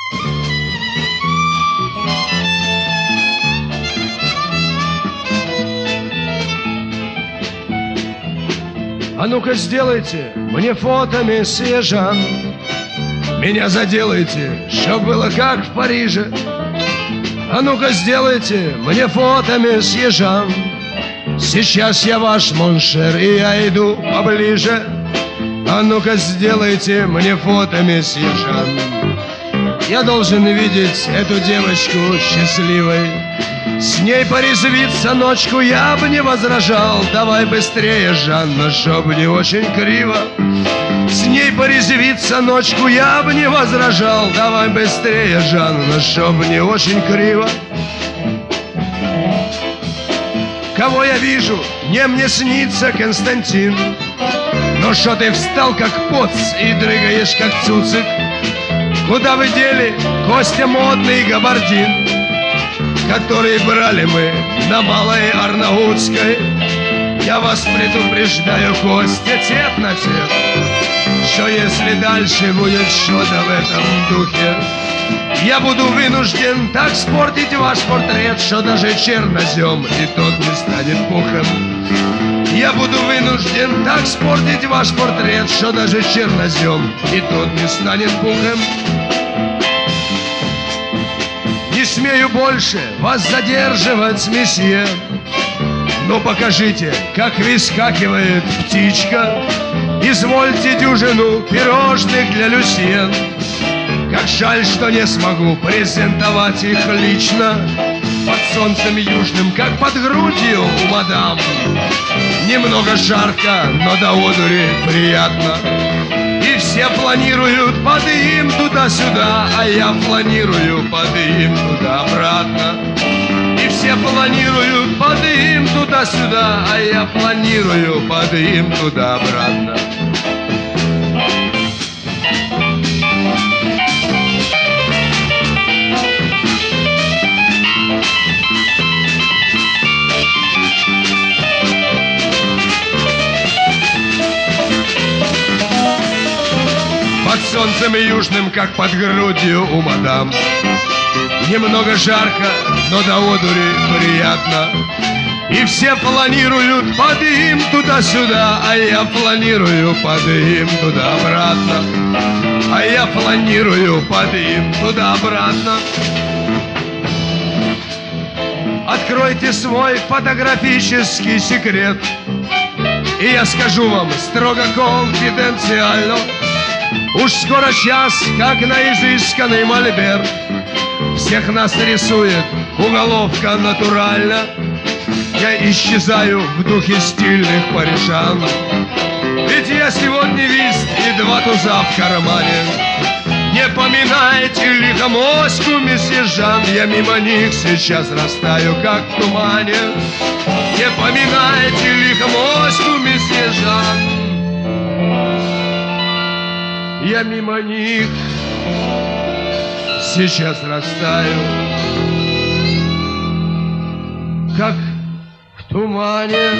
А ну-ка сделайте мне фото, месье Жан. Меня заделайте, чтоб было как в Париже. А ну-ка сделайте мне фото, месье Жан. Сейчас я ваш моншер, и я иду поближе. А ну-ка сделайте мне фото, месье Жан. Я должен видеть эту девочку счастливой. С ней порезвиться ночку я бы не возражал. Давай быстрее, Жанна, чтоб не очень криво. С ней порезвиться ночку я бы не возражал. Давай быстрее, Жанна, чтоб не очень криво. Кого я вижу? Мне снится Константин. Но что ты встал как поц и дрыгаешь как цуцик? Куда вы дели Костя модный габардин, который брали мы на Малой Арнаутской? Я вас предупреждаю, Костя, тет на тет, что если дальше будет что-то в этом духе, я буду вынужден так спортить ваш портрет, что даже чернозем и тот не станет пухом. Я буду вынужден так спортить ваш портрет, что даже чернозем и тот не станет пухом. Не смею больше вас задерживать, месье, но покажите, как выскакивает птичка. Извольте дюжину пирожных для люсьен. Как жаль, что не смогу презентовать их лично под солнцем южным, как под грудью у мадам. Немного жарко, но до одури приятно. И все планируют подъем туда-сюда, а я планирую подъем туда-обратно. И все планируют подъем туда-сюда, а я планирую подъем туда-обратно. Под солнцем южным, как под грудью у мадам. Немного жарко, но до одури приятно. И все планируют подъем туда-сюда, а я планирую подъем туда-обратно. А я планирую подъем туда-обратно. Откройте свой фотографический секрет, и я скажу вам строго конфиденциально. Уж скоро час, как на изысканный мольберт, всех нас рисует уголовка натурально. Я исчезаю в духе стильных парижан, ведь я сегодня вист и два туза в кармане. Не поминайте лихо моську, месье Жан, я мимо них сейчас растаю, как в тумане. Не поминайте лихо моську, месье Жан, я мимо них сейчас растаю, как в тумане.